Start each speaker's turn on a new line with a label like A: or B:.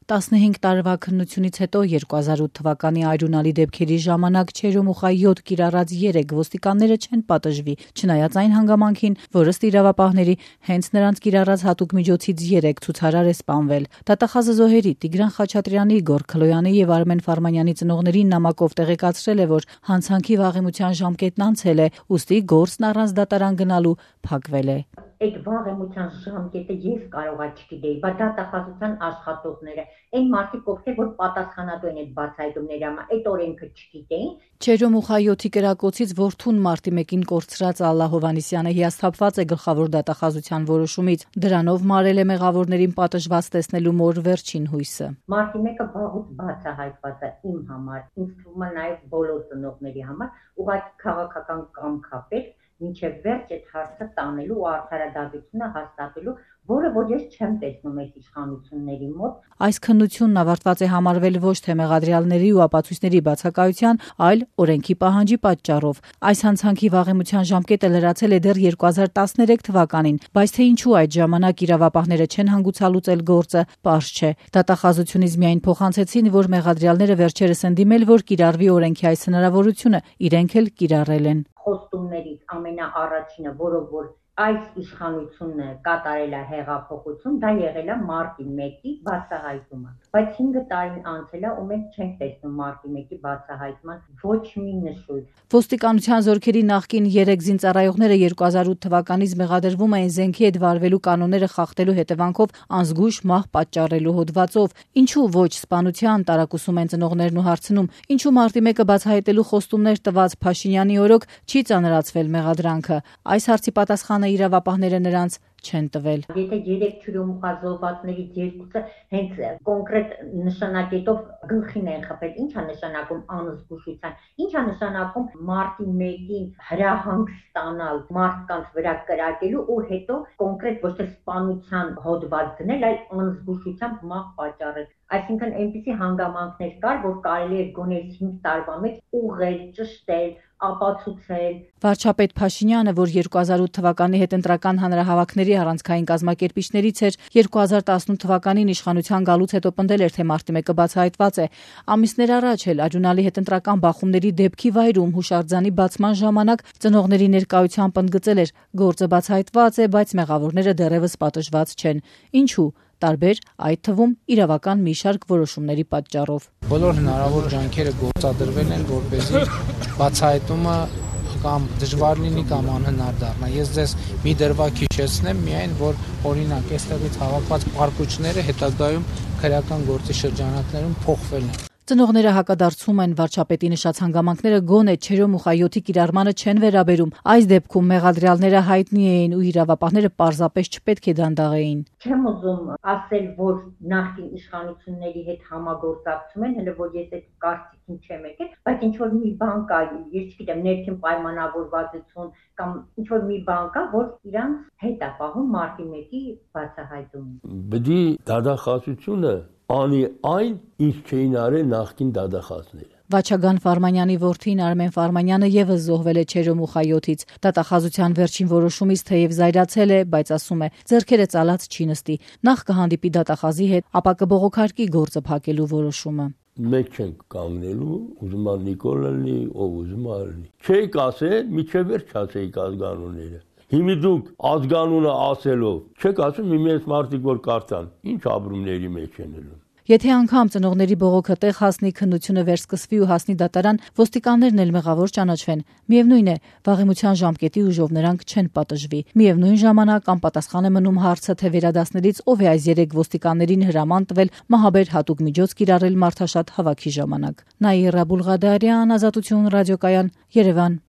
A: 15 տարվա քննությունից հետո 2008 թվականի այրունալի դեպքերի ժամանակ Չերյոմուխայ 7 կիրառած 3 ոստիկանները չեն պատժվի, չնայած այն հանգամանքին, որ ըստ իրավապահների հենց նրանց կիրառած հատուկ միջոցից 3 ցուցարար է սպանվել։ Դատախազը զոհերի Տիգրան Խաչատրյանի, Գոռ Քլոյանի եւ Արմեն Ֆարմանյանի ծնողներին նամակով տեղեկացրել է, որ հանցանքի վաղեմության ժամկետն անցել է, ուստի գործն առանց դատարան գնալու փակվել է։
B: Այդ վաղեմության ժամկետը ես կարողա չգիտեի, բայց դատախազության աշխատողները, այն մարդիկ, ովքեր որ պատասխանատու են այդ բացահայտումների համար, այդ օրենքը չգիտեին։
A: Չերյոմուխայ 7-ի կրակոցից որդուն մարտի 1-ին կորցրած Ալլա Հովհաննիսյանը հիասթափված է գլխավոր դատախազության որոշումից։ Դրանով մարել է մեղավորներին պատժված տեսնելու մոր վերջին հույսը։
B: Մարտի 1-ը վաղուց բացահայտված է իմ համար, ինձ թվում է նաև բոլոր ծնողների համար, ուղղակի քաղաքական կամք է պետք մինչև վերջ այդ հարցը տանելու ու արդարադատությունը հաստատելու, որը որ ես չեմ տեսնում այս իշխանությունների մոտ։
A: Այս քննությունն ավարտված է համարվել ոչ թե մեղադրյալների ու ապացույցների բացակայության, այլ օրենքի պահանջի պատճառով։ Այս հանցանքի վաղեմության ժամկետը լրացել է դեռ 2013 թվականին, բայց թե ինչու այդ ժամանակ իրավապահները չեն հանգուցալուծել գործը, պարզ չէ։ Դատախազությունից միայն փոխանցեցին, որ մեղադրյալները վերջերս են դիմել, որ կիրառվի օրենքի այս հնարավորությունը, իրենք էլ կիրառել են։
B: Խոստումներից ամենաառաջինը, որով որ այս իշխանությունը կատարել է հեղափոխություն, դա եղել է մարտի 1-ի բացահայտումը։ Բայց 5 տարին անցել է ու մենք չենք տեսնում մարտի 1-ի բացահայտման ոչ մի նշույլ։
A: Ոստիկանության զորքերի նախկին 3 զինծառայողները 2008 թվականից մեղադրվում էին զենքի հետ վարվելու կանոնները խախտելու հետևանքով անզգույշ մահ պատճառելու հոդվածով։ Ինչու ոչ սպանության տարակուսում են ծնողներն ու հարցնում, ինչու մարտի 1-ը բացահայտելու խոստումներ տված Փաշինյանի օրոք չի ծանրացվել մեղադրանքը։ Այս հարցի պատասխանը իրավապահները նրանց չեն տվել։
B: Եթե 3 Չերյոմուխայ զոհվածներից 2-ը հենց կոնկրետ նշանակետով գլխին են խփել, ի՞նչ է նշանակում անզգուշության, ի՞նչ է նշանակում մարտի 1-ին հրահանգ ստանալ մարդկանց վրա կրակելու ու հետո կոնկրետ ոչ թե սպանության հոդված դնել, այլ անզգուշությամբ մահ պատճառել։ Այսինքն այնպիսի հանգամանքներ կար, որ կարելի է գոնե 5 տարվա մեջ ուղղել, ճշտել, ապացուցել։
A: Վարչապետ Փաշինյանը, որ 2008 թվականի հետընտրական հանրահավաքների առանցքային կազմակերպիչներից էր, 2018 թվականին իշխանության գալուց հետո պնդել էր, թե մարտի 1-ը բացահայտված է։ Ամիսներ առաջ էլ արյունալի հետընտրական բախումների դեպքի վայրում հուշարձանի բացման ժամանակ ծնողների ներկայությամբ ընդգծել էր, գործը բացահայտված է, բայց մեղավորները դեռևս պատժված չեն։ Ինչու՞։ Տարբեր, այդ թվում իրավական մի շարք որոշումների պատճառով։
C: Բոլոր հնարավոր ջանքերը գործադրվել են, որպեսզի բացահայտումը կամ դժվար լինի կամ անհնար դառնա։ Ես ձեզ մի դրվագ հիշեցնեմ միայն, որ օրինակ այստեղից հավաքված պարկուճները հետագայում քրեական գործի շրջանակներում փոխվել են։
A: Ծնողները հակադարձում են, վարչապետի նշած հանգամանքները գոնե Չերյոմուխայ 7-ի կիրառմանը չեն վերաբերում։ Այս դեպքում մեղադրյալները հայտնի էին ու իրավապահները պարզապես չպետք է դանդաղեին։
B: Չեմ ուզում ասել, որ նախկին իշխանությունների հետ համագործակցում են, հələ որ ես այդ կարծիքին չեմ եկել, բայց ինչ որ մի բան կա, ես չգիտեմ, ներքին պայմանավորվածություն կամ ինչ որ մի բան կա, որ իրանց հետ է պահում մարտի 1-ի բացահայտումը։
D: Բդի դատախազությունը անի այն, ինչ չէին արել նախկին դատախազները։
A: Վաչագան Ֆարմանյանի որդին Արմեն Ֆարմանյանը եւս զոհվել է Չերյոմուխայ 7-ից։ Դատախազության վերջին որոշումից թեև զայրացել է, բայց ասում է, ձեռքերը ծալած չի նստի։ Նախ կհանդիպի դատախազի հետ, ապա կբողոքարկի գործը փակելու որոշումը։
D: Մենք չենք կանգնելու, ուզում է Նիկոլ լինի, ով ուզում է լինի։ Չէիք ասել, միջև վերջ ասեիք ազգանունները։ Հիմա դուք ազգանունը ասելով, չեք ասում մի մեծ մարդիկ որ կարծան, ինչ ապրումների մեջ են ելնում։
A: Եթե անգամ ծնողների բողոքը տեղ հասնի, քննությունը վերսկսվի ու հասնի դատարան, ոստիկաններն էլ մեղավոր ճանաչվեն։ Միևնույն է, վաղեմության ժամկետի ուժով նրանք չեն պատժվի։ Միևնույն ժամանակ անպատասխան է մնում հարցը, թե վերադասներից ով է այս 3 ոստիկաններին հրաման տվել մահաբեր հատուկ միջոց կիրառել մարդաշատ հավաքի ժամանակ։ Նաիրա Բուլղադարյան, Ազատություն ռադիոկայան, Երևան։